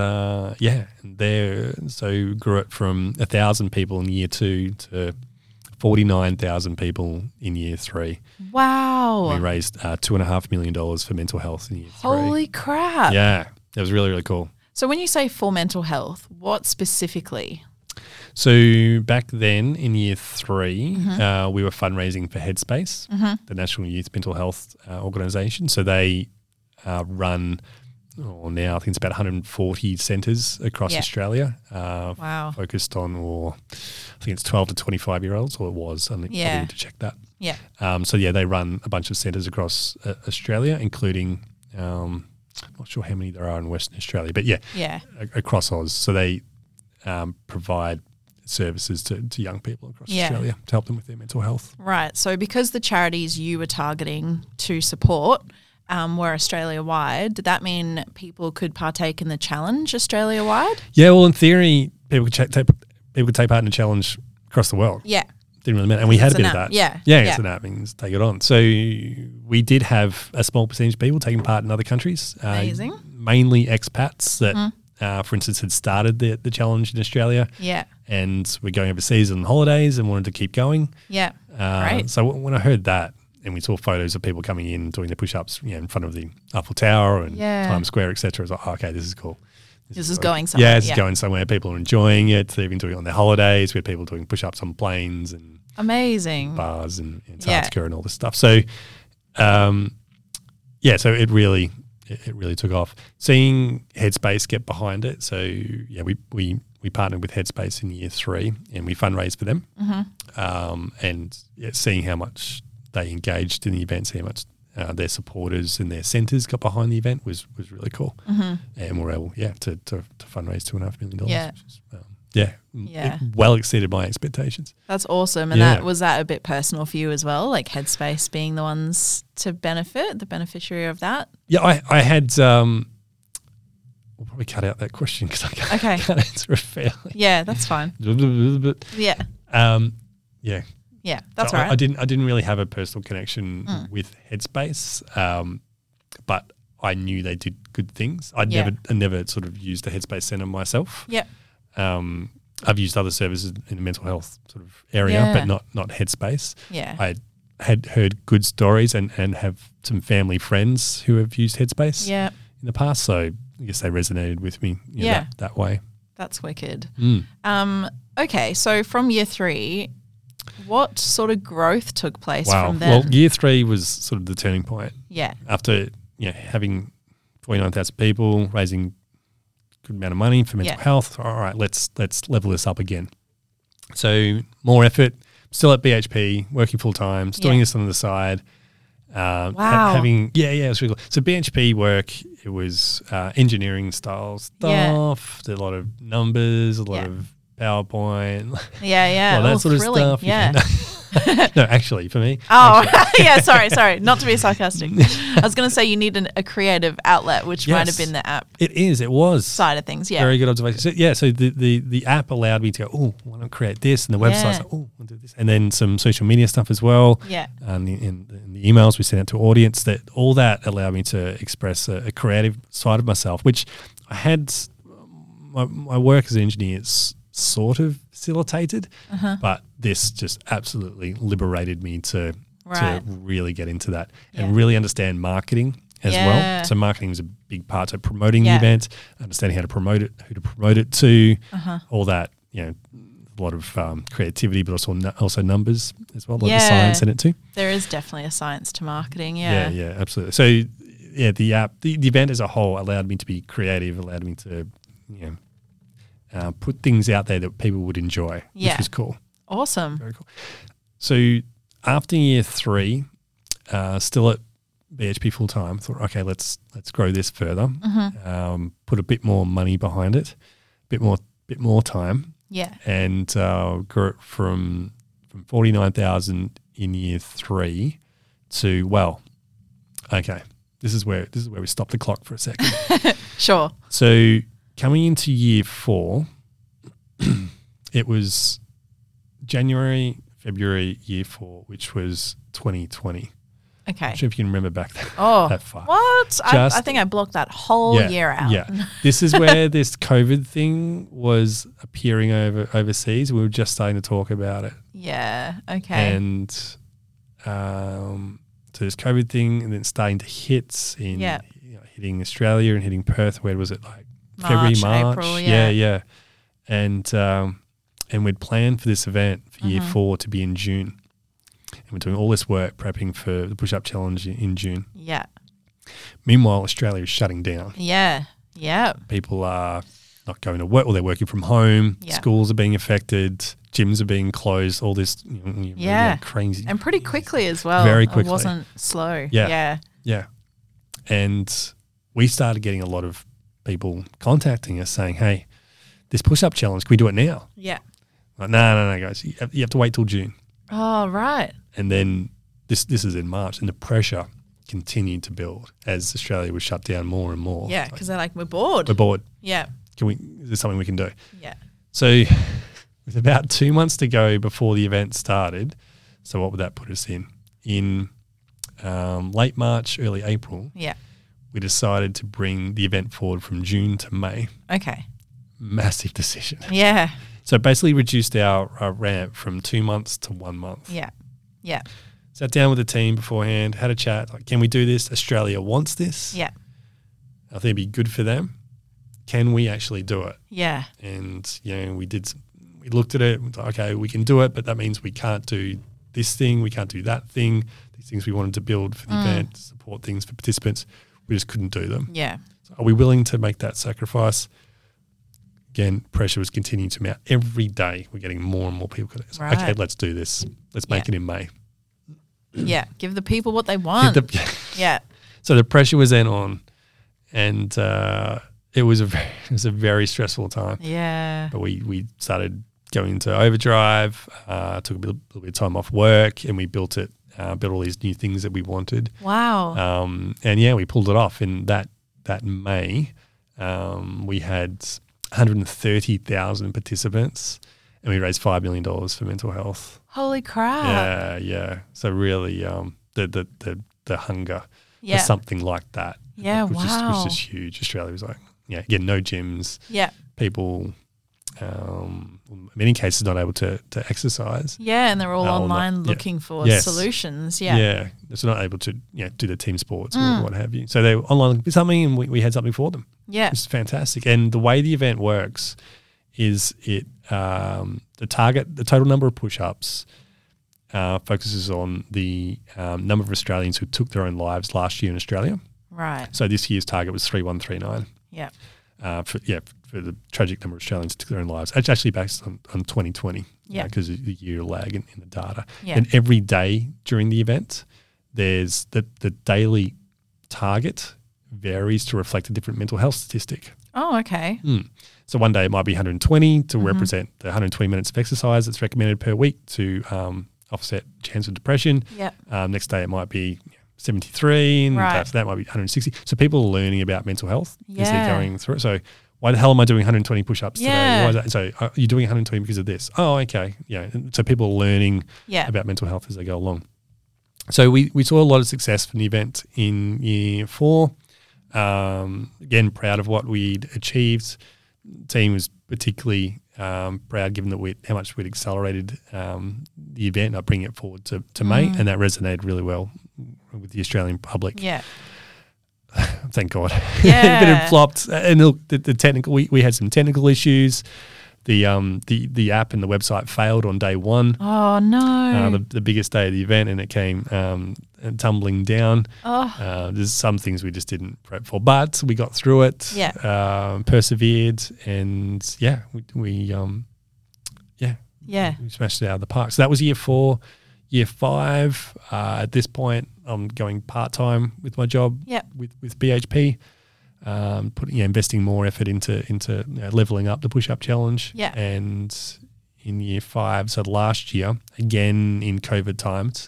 so grew it from 1,000 people in year 2 to 49,000 people in year 3. Wow. We raised $2.5 million for mental health in year 3. Holy crap. Yeah. It was really, really cool. So when you say for mental health, what specifically? So back then in year 3, we were fundraising for Headspace, the National Youth Mental Health organisation. So they run, now I think it's about 140 centres across Australia. Wow. Focused on, I think it's 12 to 25-year-olds, or it was. I need to check that. Yeah. They run a bunch of centres across Australia, including, I'm not sure how many there are in Western Australia, but across Oz. So they provide services to young people across Australia to help them with their mental health. Right. So because the charities you were targeting to support were Australia-wide, did that mean people could partake in the challenge Australia-wide? Yeah, well, in theory, people could take part in the challenge across the world. Yeah. Didn't really matter. And we had a bit of that. Yeah. It's an app and take it on. So we did have a small percentage of people taking part in other countries. Amazing. Mainly expats that, for instance, had started the challenge in Australia. Yeah. And we're going overseas on holidays and wanted to keep going. Yeah. Great. So when I heard that and we saw photos of people coming in doing the push-ups in front of the Eiffel Tower and Times Square, etc., I was like, okay, this is cool. This is going somewhere. Yeah, this is going somewhere. People are enjoying it. They've been doing it on their holidays. We had people doing push-ups on planes and amazing bars in Antarctica and all this stuff. So, so it really it really took off. Seeing Headspace get behind it. So, yeah, we partnered with Headspace in year 3 and we fundraised for them. And seeing how much they engaged in the events, how much their supporters and their centres got behind the event was really cool. And we're able, to fundraise $2.5 million. Yeah. Which is, it well exceeded my expectations. That's awesome. And was that a bit personal for you as well, like Headspace being the ones to benefit, the beneficiary of that? Yeah, I had we'll probably cut out that question because I can't answer it fairly. Yeah, that's fine. Yeah. Yeah, that's so right. I didn't really have a personal connection with Headspace, but I knew they did good things. I never sort of used a Headspace Centre myself. Yeah. I've used other services in the mental health sort of area, but not Headspace. Yeah. I had heard good stories and have some family friends who have used Headspace in the past, so I guess they resonated with me that way. That's wicked. Okay, so from year 3, what sort of growth took place from then? Well, year 3 was sort of the turning point. Yeah. After having 49,000 people, raising a good amount of money for mental health, all right, let's level this up again. So more effort, still at BHP, working full time, still doing this on the side. Wow. It was really cool. So BHP work, it was engineering style stuff, a lot of numbers, a lot of PowerPoint. Yeah. All that sort thrilling. of stuff. Yeah. No, actually, for me. Oh, yeah, sorry. Not to be sarcastic. I was going to say you need a creative outlet, which might have been the app. It was. Side of things, Very good observation. So, the app allowed me to go, oh, why not create this? And the website's like, oh, I'll do this. And then some social media stuff as well. Yeah. And the emails we sent out to audience, all that allowed me to express a creative side of myself, which I had, my work as an engineer is sort of facilitated, but this just absolutely liberated me to really get into that and really understand marketing as well. So marketing is a big part to promoting the event, understanding how to promote it, who to promote it to, all that, a lot of creativity, but also numbers as well, a lot of science in it too. There is definitely a science to marketing, Yeah, absolutely. So the app, the event as a whole allowed me to be creative, allowed me to, put things out there that people would enjoy, which was cool. Awesome. Very cool. So after year 3, still at BHP full time, thought, okay, let's grow this further. Put a bit more money behind it, bit more time. Yeah. And grew it from 49,000 in year 3 to okay, this is where we stop the clock for a second. Sure. So coming into year 4, it was January, February, year 4, which was 2020. Okay. I'm sure if you can remember back that far. What? I think I blocked that whole year out. Yeah. This is where this COVID thing was appearing overseas. We were just starting to talk about it. Yeah. Okay. And so this COVID thing and then starting to hit in hitting Australia and hitting Perth. Where was it, like February, March? April, yeah. And we'd planned for this event for year 4 to be in June. And we're doing all this work prepping for the Push Up Challenge in June. Yeah. Meanwhile, Australia is shutting down. Yeah. Yeah. People are not going to work, or they're working from home. Yeah. Schools are being affected. Gyms are being closed. All this, crazy. And pretty quickly as well. Very quickly. It wasn't slow. Yeah. And we started getting a lot of people contacting us saying, hey, this push-up challenge, can we do it now? Yeah. Like, no, guys. You have to wait till June. Oh, right. And then this is in March, and the pressure continued to build as Australia was shut down more and more. Yeah, because they're like, we're bored. We're bored. Yeah. Is there something we can do? Yeah. So with about 2 months to go before the event started, so what would that put us in? In late March, early April, we decided to bring the event forward from June to May. Okay. Massive decision. Yeah. So basically reduced our ramp from 2 months to 1 month. Yeah. Yeah. Sat down with the team beforehand, had a chat, like, can we do this? Australia wants this. Yeah. I think it'd be good for them. Can we actually do it? Yeah. And, we looked at it, okay, we can do it, but that means we can't do this thing, we can't do that thing, these things we wanted to build for the event, support things for participants. we just couldn't do them. Yeah. So are we willing to make that sacrifice? Again, pressure was continuing to mount. Every day we're getting more and more people. So, Right. okay, let's do this. Let's make it in May. Yeah. Give the people what they want. Yeah. So the pressure was then on, and it was a very stressful time. Yeah. But we started going into overdrive, took a little bit of time off work, and we built all these new things that we wanted. Wow. And yeah, we pulled it off in that May. We had 130,000 participants, and we raised $5 million for mental health. Holy crap. Yeah. So really, the hunger Yeah. for something like that. Yeah, was wow. just huge. Australia was like, again, no gyms. Yeah. People, in many cases, not able to exercise. Yeah, and they're all online looking for solutions. Yeah. Yeah. So not able to do the team sports or what have you. So they were online looking for something, and we had something for them. Yeah. It's fantastic. And the way the event works is the total number of push-ups focuses on the number of Australians who took their own lives last year in Australia. Right. So this year's target was 3139. Yeah. For the tragic number of Australians who took their own lives. It's actually based on 2020. Yeah. Because of the year lag in the data. Yeah. And every day during the event, there's the daily target varies to reflect a different mental health statistic. Oh, okay. So one day it might be 120 to represent the 120 minutes of exercise that's recommended per week to offset chance of depression. Yeah. Next day it might be 73, and Right. that might be 160. So people are learning about mental health as they're Yeah. going through it. So why the hell am I doing 120 push-ups today? Yeah. Why is that? So you're doing 120 because of this. Oh, okay. Yeah. And so people are learning Yeah. about mental health as they go along. So we saw a lot of success from the event in year 4. Again, proud of what we'd achieved. Team was particularly proud given that how much we'd accelerated the event, not bringing it forward to May, and that resonated really well with the Australian public. Yeah. Thank God. Yeah. But it flopped. And look, the technical, we had some technical issues. The app and the website failed on day 1. Oh, no. The biggest day of the event, and it came tumbling down. Oh. There's some things we just didn't prep for, but we got through it. Yeah. Persevered, and we smashed it out of the park. So that was year 4. Year 5, at this point, I'm going part-time with my job with BHP, investing more effort into leveling up the push-up challenge. Yeah. And in year 5, so last year, again in COVID times,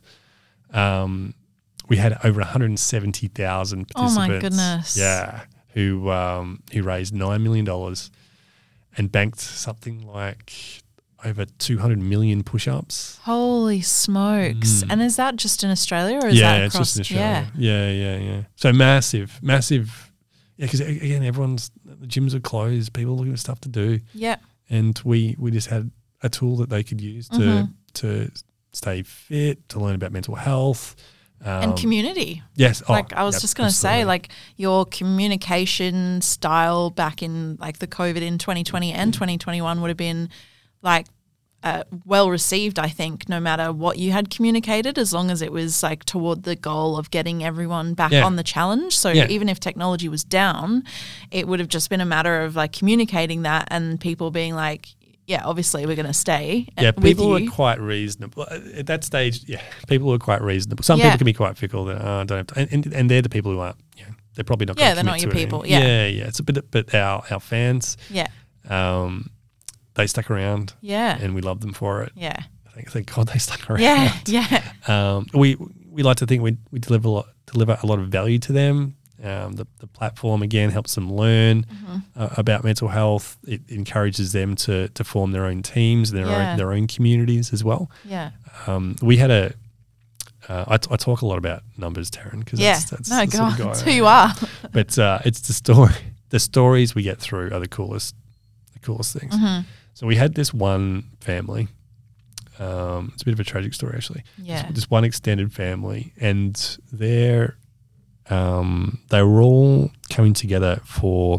we had over 170,000 participants. Oh my goodness. Yeah, who raised $9 million and banked something like over 200 million push-ups. Holy smokes. And is that just in Australia or is that across? It's just in Australia. Yeah. So massive. Yeah, because again, the gyms are closed, people are looking for stuff to do. Yeah. And we just had a tool that they could use to stay fit, to learn about mental health. And community. Yes. I was just going to say, your communication style back in the COVID in 2020 and 2021 would have been well received, I think, no matter what you had communicated, as long as it was toward the goal of getting everyone back on the challenge. So even if technology was down, it would have just been a matter of communicating that and people being obviously we're going to stay. Yeah, people with were quite reasonable at that stage. Yeah, people were quite reasonable. Some people can be quite fickle. Don't have to, and they're the people who aren't. Yeah, they're probably not. Yeah, they're not your people. Yeah. It's a bit. But our fans. Yeah. They stuck around. Yeah. And we love them for it. Yeah. Thank God they stuck around. Yeah. We like to think we deliver a lot of value to them. The platform again helps them learn about mental health. It encourages them to form their own teams, their own communities as well. Yeah. We had I talk a lot about numbers, Taryn, because that's no, the sort of guy that's who you are. But it's the story. The stories we get through are the coolest things. So we had this one family. It's a bit of a tragic story, actually. Yeah. This one extended family, and they were all coming together for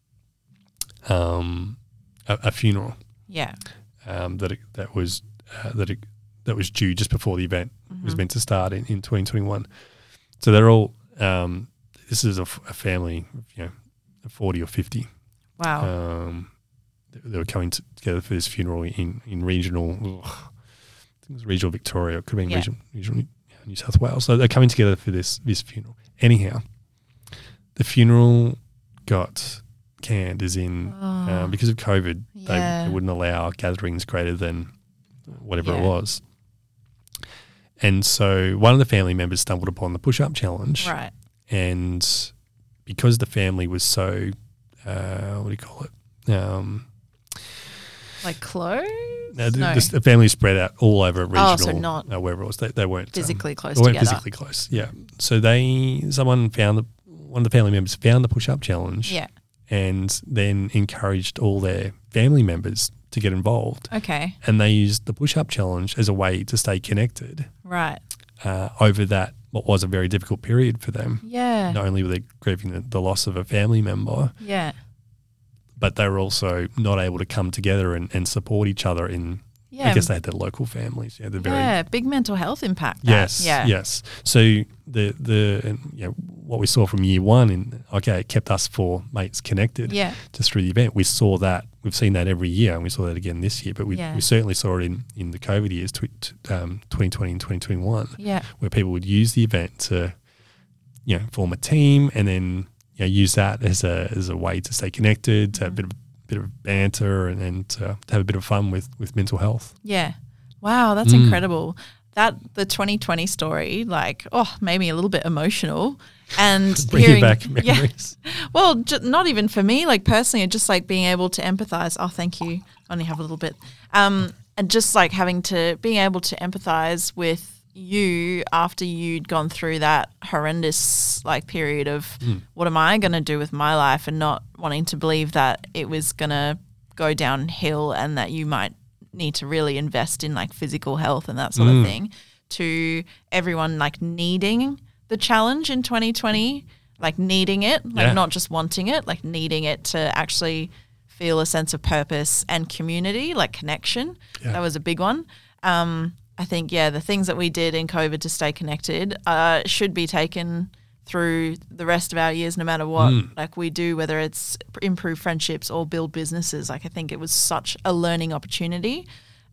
a funeral. Yeah. That was due just before the event was meant to start in 2021. So they're all this is a family, you know, 40 or 50. Wow. They were coming together for this funeral in regional, I think it was regional Victoria. It could have been regional New South Wales. So they're coming together for this funeral. Anyhow, the funeral got canned, as in because of COVID, they wouldn't allow gatherings greater than whatever it was. And so one of the family members stumbled upon the push-up challenge. Right. And because the family was so, what do you call it? Like close? No. The family spread out all over regional. Oh, so not wherever it was. They weren't physically close together. They together. weren't physically close, yeah. So one of the family members found the push-up challenge. Yeah. And then encouraged all their family members to get involved. Okay. And they used the push-up challenge as a way to stay connected. Right. Over that, what was a very difficult period for them. Yeah. Not only were they grieving the loss of a family member, but they were also not able to come together and support each other in, I guess they had their local families. Yeah, big mental health impact. Yes, yes. So what we saw from year one, it kept us four mates connected just through the event. We saw that, we've seen that every year, and we saw that again this year, but we certainly saw it in the COVID years, 2020 and 2021, where people would use the event to, form a team and then use that as a way to stay connected, to have a bit of banter and to have a bit of fun with mental health. Yeah. Wow, that's incredible. The 2020 story, made me a little bit emotional. And bringing back memories. Yeah, well, not even for me, personally, just being able to empathize. Oh, thank you. I only have a little bit. And just being able to empathize with you after you'd gone through that horrendous period of what am I going to do with my life, and not wanting to believe that it was going to go downhill and that you might need to really invest in physical health and that sort of thing, to everyone needing the challenge in 2020, needing it, not just wanting it, needing it to actually feel a sense of purpose and community, connection. That was a big one. I think, the things that we did in COVID to stay connected should be taken through the rest of our years, no matter what we do, whether it's improve friendships or build businesses. I think it was such a learning opportunity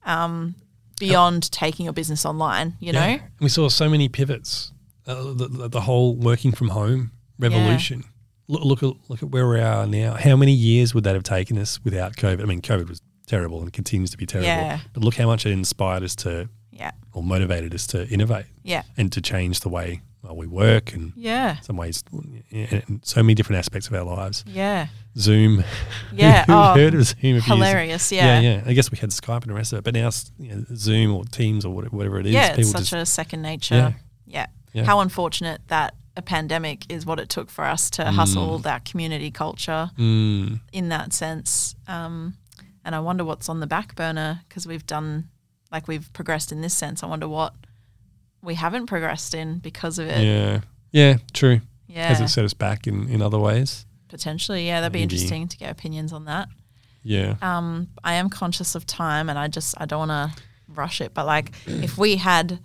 beyond taking your business online, you know? We saw so many pivots, the whole working from home revolution. Look at where we are now. How many years would that have taken us without COVID? I mean, COVID was terrible and continues to be terrible. But look how much it inspired us to or motivated us to innovate and to change the way we work and some ways, in so many different aspects of our lives. Zoom. Who heard of Zoom? Hilarious, yeah. I guess we had Skype and the rest of it, but now Zoom or Teams or whatever it is. Yeah, it's such a second nature. Yeah. How unfortunate that a pandemic is what it took for us to hustle that community culture in that sense. And I wonder what's on the back burner, because we've done, we've progressed in this sense. I wonder what we haven't progressed in because of it. Yeah, true. Yeah. Has it set us back in other ways? Potentially, that'd be interesting to get opinions on that. Yeah. I am conscious of time, and I don't want to rush it, but if you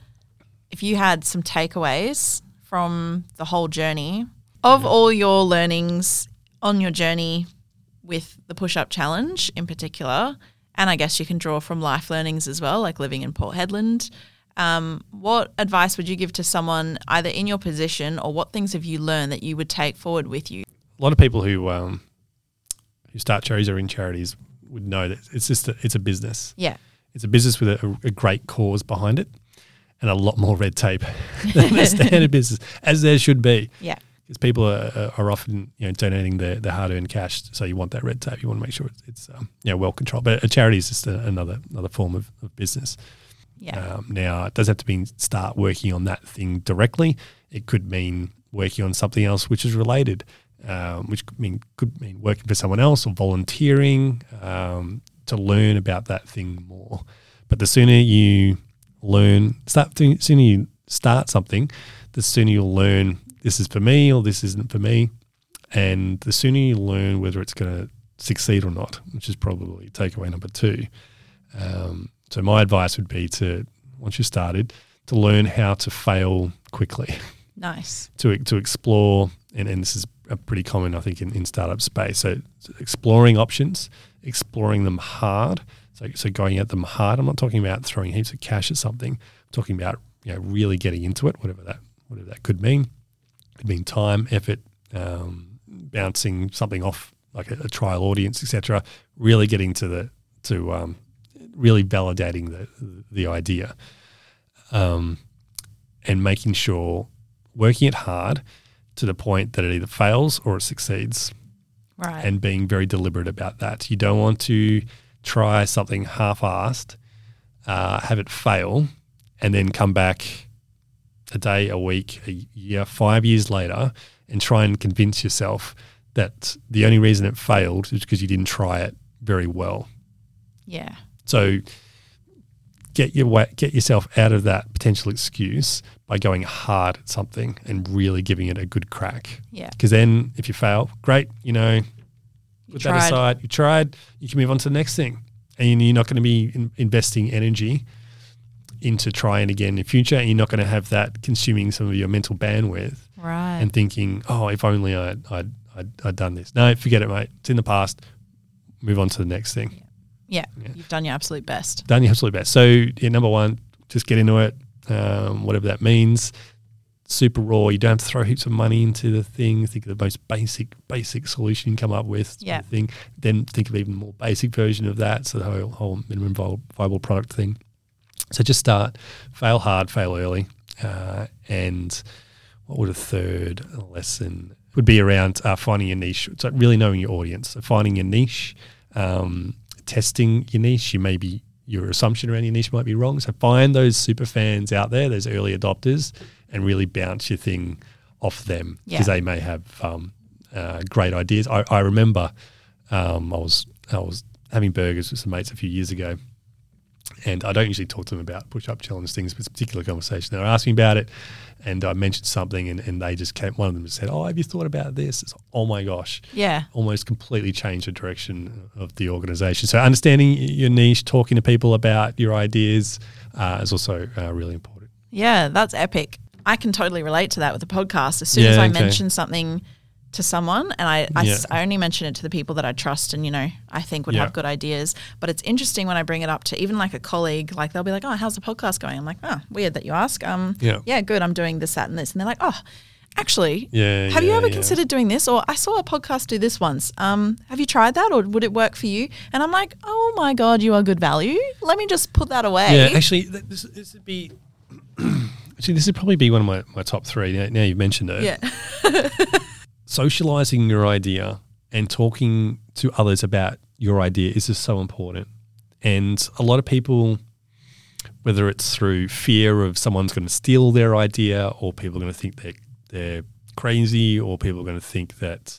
had some takeaways from the whole journey of all your learnings on your journey with the push-up challenge in particular, and I guess you can draw from life learnings as well, living in Port Hedland, what advice would you give to someone either in your position, or what things have you learned that you would take forward with you? A lot of people who start charities or in charities would know that it's a business. Yeah. It's a business with a great cause behind it and a lot more red tape than a standard business, as there should be. Yeah. Because people are often donating their hard-earned cash, so you want that red tape. You want to make sure it's well controlled. But a charity is just another form of business. Yeah. Now, it doesn't have to mean start working on that thing directly. It could mean working on something else which is related, which could mean working for someone else or volunteering to learn about that thing more. But the sooner you start something, the sooner you'll learn this is for me or this isn't for me, and the sooner you learn whether it's going to succeed or not, which is probably takeaway number 2. So my advice would be to, once you started, to learn how to fail quickly. Nice. To explore and this is a pretty common, I think, in startup space. So exploring options, exploring them hard. So going at them hard. I'm not talking about throwing heaps of cash at something. I'm talking about really getting into it, whatever that could mean. Could mean time, effort, bouncing something off like a trial audience, etc. Really getting to really validating the idea, and making sure working it hard to the point that it either fails or it succeeds. Right. And being very deliberate about that. You don't want to try something half-assed, have it fail, and then come back a day, a week, a year, 5 years later and try and convince yourself that the only reason it failed is because you didn't try it very well. Yeah. So get yourself out of that potential excuse by going hard at something and really giving it a good crack. Yeah. Because then if you fail, great, put that aside. You tried, you can move on to the next thing. And you're not going to be investing energy into trying again in the future, and you're not going to have that consuming some of your mental bandwidth. Right. And thinking, oh, if only I'd done this. No, forget it, mate. It's in the past. Move on to the next thing. Yeah. You've done your absolute best. Done your absolute best. So number one, just get into it, whatever that means. Super raw. You don't have to throw heaps of money into the thing. Think of the most basic solution you can come up with. Yeah. Thing. Then think of even more basic version of that. So the whole minimum viable product thing. So just start, fail hard, fail early. And what would a third lesson would be around finding your niche. So really knowing your audience. So finding your niche, testing your niche. Your assumption around your niche might be wrong. So find those super fans out there, those early adopters, and really bounce your thing off them because they may have great ideas. I remember I was having burgers with some mates a few years ago, and I don't usually talk to them about push-up challenge things, but it's a particular conversation. They were asking about it, and I mentioned something, and they just came. One of them said, "Oh, have you thought about this?" It's, oh my gosh, almost completely changed the direction of the organization. So understanding your niche, talking to people about your ideas is also really important. Yeah, that's epic. I can totally relate to that with the podcast. As soon as I mention something to someone, and I only mention it to the people that I trust and, I think would have good ideas. But it's interesting when I bring it up to even like a colleague, like they'll be like, "Oh, how's the podcast going?" I'm like, "Oh, weird that you ask." Yeah, good. I'm doing this, that, and this. And they're like, "Oh, actually, have you ever considered doing this? Or I saw a podcast do this once. Have you tried that, or would it work for you?" And I'm like, "Oh my God, you are good value. Let me just put that away." Yeah, actually, this would be... Actually, this would probably be one of my top three. Now you've mentioned it. Yeah. Socializing your idea and talking to others about your idea is just so important. And a lot of people, whether it's through fear of someone's going to steal their idea, or people are going to think they're crazy, or people are going to think that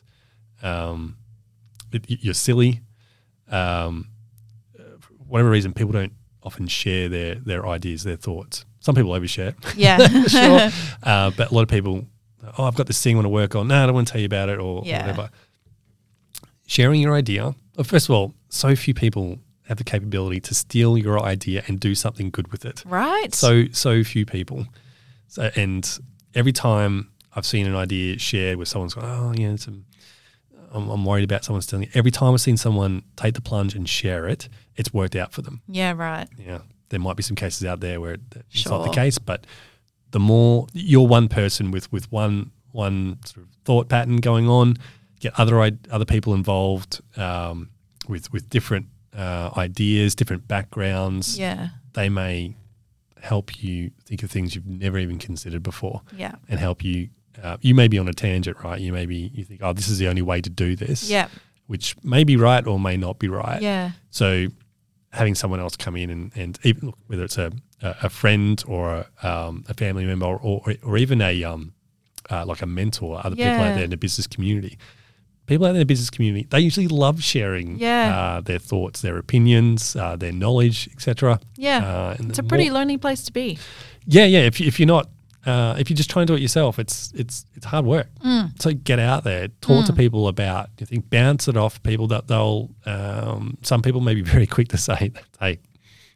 you're silly, for whatever reason, people don't often share their ideas, their thoughts. Some people overshare. Yeah. Sure. But a lot of people, "Oh, I've got this thing I want to work on." "No, I don't want to tell you about it," or whatever. Sharing your idea. Well, first of all, so few people have the capability to steal your idea and do something good with it. Right. So few people. So, and every time I've seen an idea shared where someone's going, "Oh, yeah, I'm worried about someone stealing it." Every time I've seen someone take the plunge and share it, it's worked out for them. Yeah, right. Yeah. There might be some cases out there where it's not the case, but the more you're one person with one sort of thought pattern going on, get other people involved with different ideas, different backgrounds. Yeah. They may help you think of things you've never even considered before. Yeah. And help you. You may be on a tangent, right? You think, "Oh, this is the only way to do this." Yeah. Which may be right or may not be right. Yeah. So having someone else come in and even whether it's a friend or a family member or even like a mentor, other people out there in the business community. People out there in the business community, they usually love sharing their thoughts, their opinions, their knowledge, etc. Yeah, it's a pretty lonely place to be. Yeah. If you're not, if you're just trying to do it yourself, it's hard work. So get out there, talk to people about. You think, bounce it off people that they'll. Some people may be very quick to say, "Hey,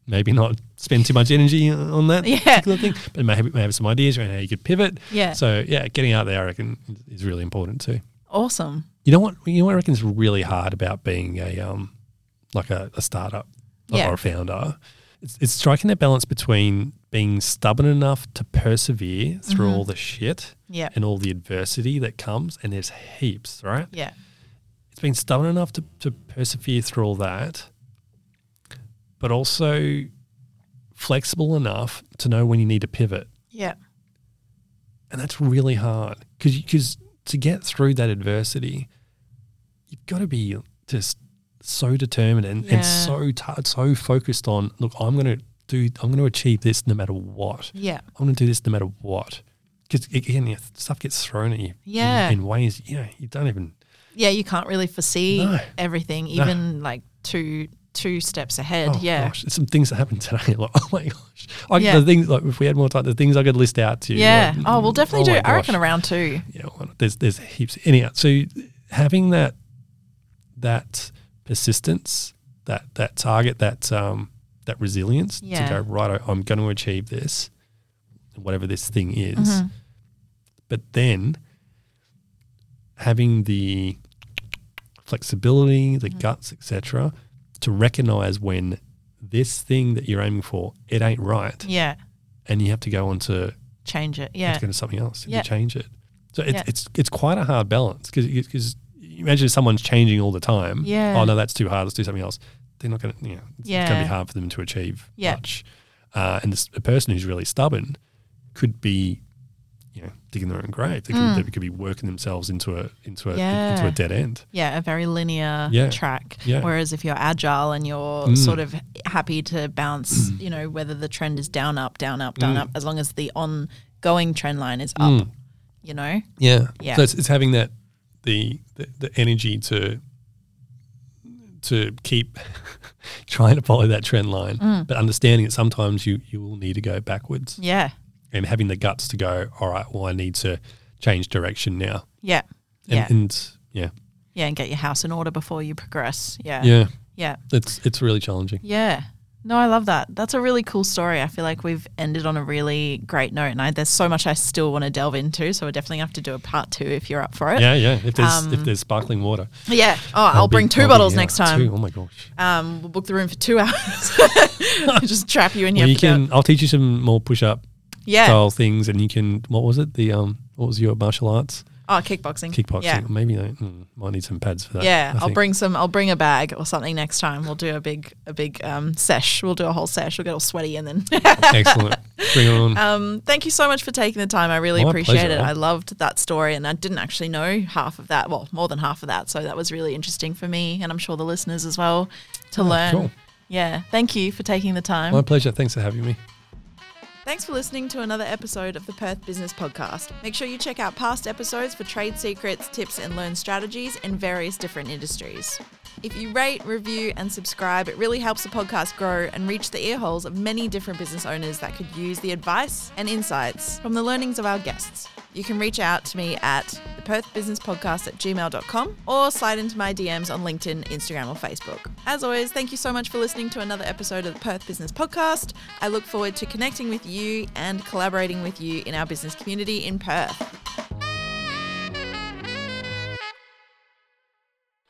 maybe not spend too much energy on that Yeah. particular thing, but maybe have some ideas around how you could pivot. Yeah. So yeah, getting out there, I reckon, is really important too. Awesome. You know what I reckon is really hard about being a startup Yeah. or a founder? It's striking that balance between being stubborn enough to persevere through all the shit Yeah. and all the adversity that comes, and there's heaps, right? Yeah. It's being stubborn enough to persevere through all that, but also flexible enough to know when you need to pivot. Yeah. And that's really hard because to get through that adversity, you've got to be just so determined and so focused on, look, I'm going to achieve this no matter what. Yeah. I'm going to do this no matter what. Because again, stuff gets thrown at you in ways you don't even. Yeah, you can't really foresee everything, even like two steps ahead. Oh yeah. gosh, there's some things that happened today. Like, oh my gosh, Yeah. the things, like, if we had more time, the things I could list out to you. Yeah. Like, We'll definitely do. my I reckon gosh. around 2. Yeah, well, there's heaps. Anyhow, so having that persistence, that target, that resilience to go, right, I'm going to achieve this, whatever this thing is. But then having the flexibility, the guts, etc., to recognize when this thing that you're aiming for, it ain't right. Yeah. And you have to go on to Change it. you have Yeah. to go to something else. Yeah. You change it. So it's quite a hard balance because imagine someone's changing all the time. Yeah. Oh no, that's too hard. Let's do something else. They're not going to. It's going to Yeah. be hard for them to achieve Yeah. much. And a person who's really stubborn could be, digging their own grave. They could be working themselves into a dead end. Yeah, a very linear track. Yeah. Whereas if you're agile and you're sort of happy to bounce, whether the trend is down, up, as long as the ongoing trend line is up, Yeah. Yeah. So it's having that the energy to keep trying to follow that trend line, but understanding that sometimes you will need to go backwards. Yeah. And having the guts to go, all right, well, I need to change direction now. Yeah. And Yeah, and get your house in order before you progress. Yeah. Yeah. Yeah. It's really challenging. Yeah. No, I love that. That's a really cool story. I feel like we've ended on a really great note, and there's so much I still want to delve into, so we definitely have to do a part 2 if you're up for it. Yeah. If there's sparkling water. Yeah. Oh, I'll bring 2 bottles next time. 2. Oh my gosh. We'll book the room for 2 hours. Just trap you in here. I'll teach you some more push-up Yeah. style things, and you can. What was it? What was your martial arts? Oh, kickboxing. Kickboxing. Yeah. Maybe might need some pads for that. Yeah, I I'll think. bring a bag or something next time. We'll do a big sesh. We'll do a whole sesh. We'll get all sweaty and then. Excellent. Bring it on. Thank you so much for taking the time. I really My appreciate pleasure. it. I loved that story, and I didn't actually know half of that. Well, more than half of that. So that was really interesting for me, and I'm sure the listeners as well, to learn. Cool. Yeah. Thank you for taking the time. My pleasure. Thanks for having me. Thanks for listening to another episode of the Perth Business Podcast. Make sure you check out past episodes for trade secrets, tips, and learn strategies in various different industries. If you rate, review, and subscribe, it really helps the podcast grow and reach the ear holes of many different business owners that could use the advice and insights from the learnings of our guests. You can reach out to me at theperthbusinesspodcast@gmail.com or slide into my DMs on LinkedIn, Instagram, or Facebook. As always, thank you so much for listening to another episode of the Perth Business Podcast. I look forward to connecting with you and collaborating with you in our business community in Perth.